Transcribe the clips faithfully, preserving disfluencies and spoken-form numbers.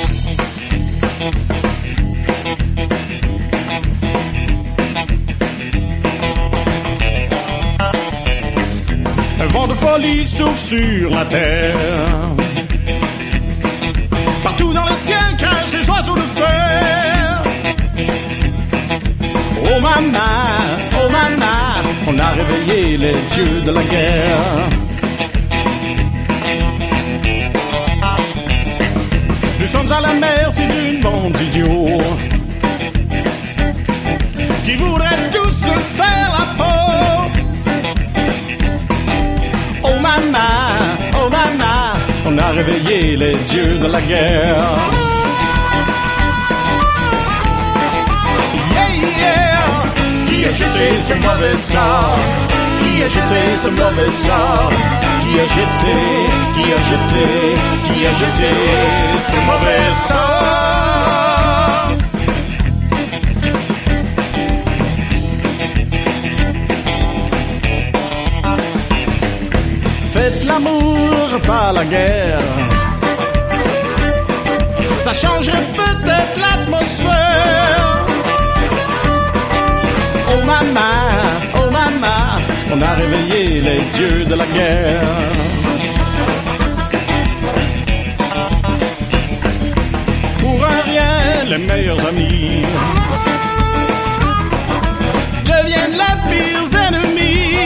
Un vent de folie souffle sur la terre. Partout dans le ciel crachent les oiseaux de fer. Oh maman, oh maman, on a réveillé les dieux de la guerre. Nous sommes à la merci d'une bande d'idiots qui voudraient tous se faire la peau. Oh maman, oh maman, on a réveillé les dieux de la guerre. Yeah, yeah. Qui a jeté ce mauvais sort? Qui a jeté ce mauvais sort? Qui a jeté, qui a jeté, qui a jeté ce mauvais sort? Faites l'amour, pas la guerre. Ça changerait peut-être l'atmosphère. Oh maman, oh maman, on a réveillé les dieux de la guerre. Pour un rien, les meilleurs amis deviennent les pires ennemis.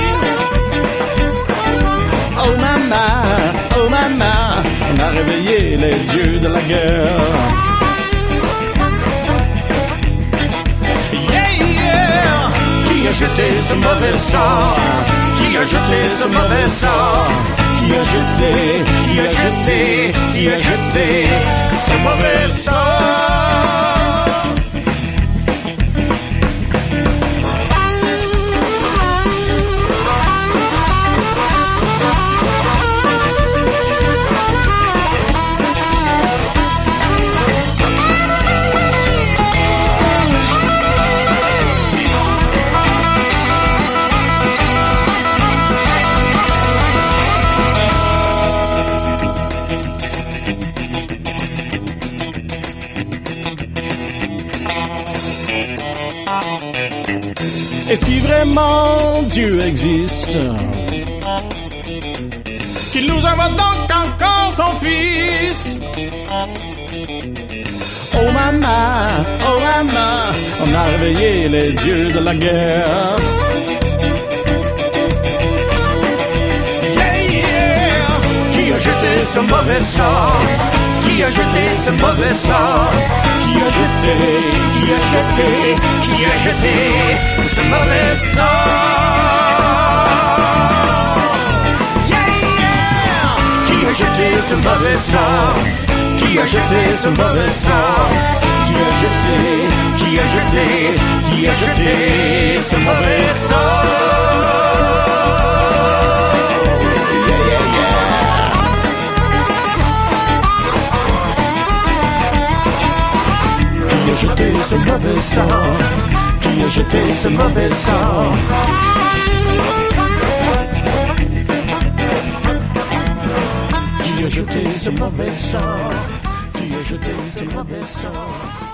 Oh maman, oh maman, on a réveillé les dieux de la guerre. Qui a jeté ce mauvais sort? Qui a jeté ce mauvais sort? Qui a jeté, qui a jeté, qui a jeté ce mauvais sort? Et si vraiment Dieu existe, qu'il nous envoie donc encore son Fils. Oh maman, oh maman, on a réveillé les dieux de la guerre. Yeah, yeah. Qui a jeté ce mauvais sort? Qui a jeté ce mauvais sort? Qui a jeté, qui a jeté, qui a jeté ce mauvais sort? Yeah, yeah. Qui a jeté ce mauvais sort? Qui a jeté ce mauvais sort? Qui a jeté, qui a jeté, qui a jeté ce mauvais sort? Yeah, yeah, yeah. Qui a jeté ce mauvais sort? Qui a jeté ce mauvais sort? Qui a jeté ce mauvais sort? Qui a jeté ce mauvais sort?